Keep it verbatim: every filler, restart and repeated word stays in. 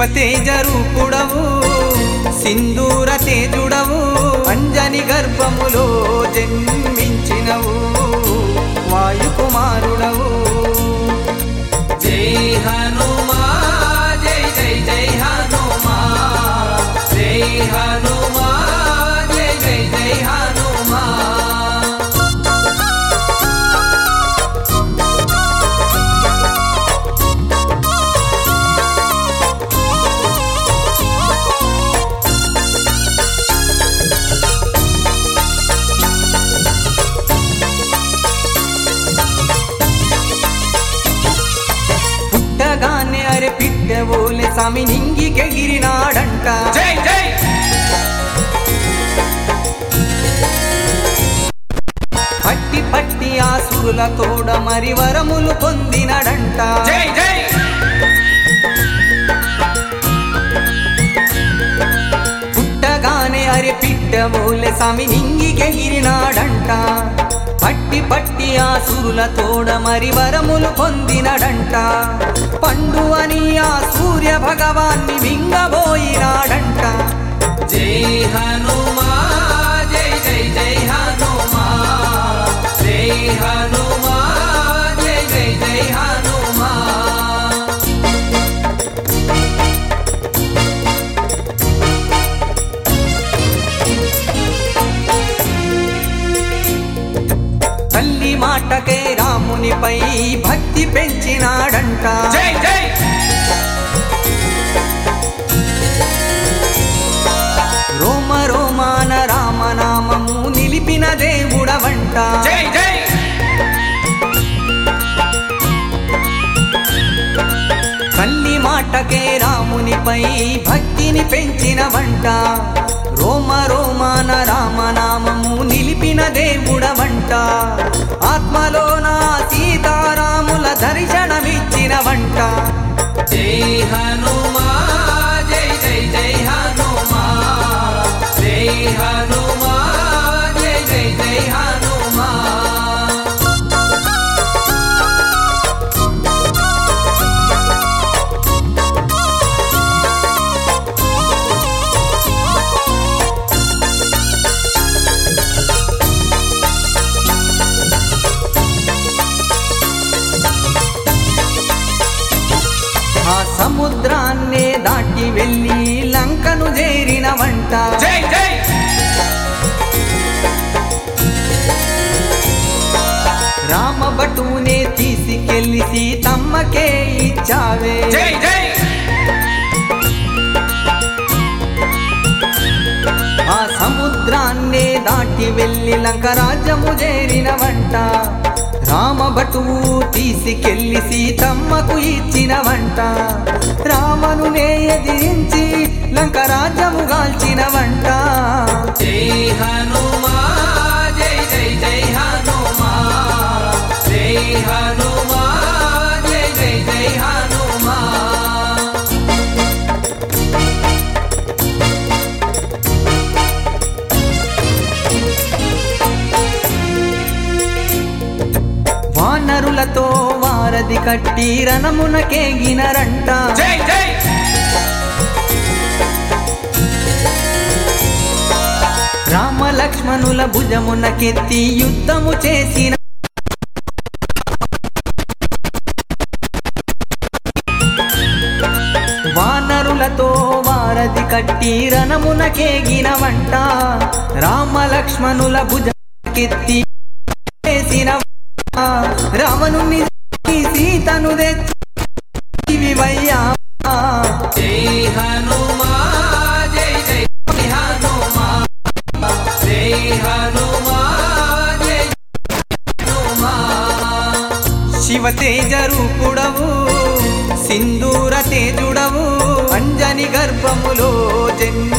శివతేజ రూపుడవు సింధూర తేజుడవు అంజని గర్భములో జన్మించినవు వాయుకుమారుడవు జై హనుమా జై జై జై హనుమా జై హనుమా జై జై జై హనుమా పుట్టగానే అరే పిట్టవోలే స్వామి నింగికెగిరినాడంట జై జై పట్టి పట్టి ఆసురుల తోడ మరి వరములు పొందినడంట జై జై పుట్టగానే అరే పిట్టవోలే స్వామి నింగికెగిరినాడంట పట్టి పట్టి ఆసురుల తోడ మరి వరములు పొందినడంట పండు అని ఆ సూర్య భగవాన్ని మింగబోయినాడంట జై హనుమా జై జై జై హనుమా జై హనుమా జై జై జై హనుమా తల్లి మాటకే రామునిపై భక్తి పెంచినాడంట జై జై రోమ రోమాన రామనామము నిలిపిన దేవుడవంట జై జై తల్లి మాటకే రామునిపై భక్తిని పెంచినవంట రోమ రోమాన రామనామము నిలిపిన దేవుడవంట ఆత్మలోన సీతారాముల దర్శనమిచ్చినవంట జై హనుమా జై జై జై హనుమా జై హనుమా జై జై జై హనుమా ఆ సముద్రాన్నే దాటి వెళ్ళి లంకను చేరినవంట జై జై రామభటునే తీసుకెళ్లి సీతమ్మకే ఇచ్చావే జై జై ఆ సముద్రాన్నే దాటి వెళ్ళి లంక రాజ్యము చేరినవంట రామభటువు తీసుకెళ్లి సీతమ్మకు ఇచ్చినవంట రామనునే ఎదిరించి లంక రాజ్యము గాల్చినవంట జై హనుమా జై జై జై హనుమా జై హనుమా జై జై జై హనుమా వానరులతో వారధి కట్టి రణమునకేగినరంట జై జై రామ లక్ష్మణుల భుజమునకెత్తి యుద్ధము చేసిన వానరులతో వారధి కట్టి రణమునకేగినవంట రామ లక్ష్మణుల భుజమునకెత్తి చేసిన రావణుని సీతను తెచ్చివయ్యా జై హనుమా జై జై హనుమా జై హనుమా జై హనుమా శివతేజ రూపుడవు సింధూర తేజుడవు అంజని గర్భములో జన్మ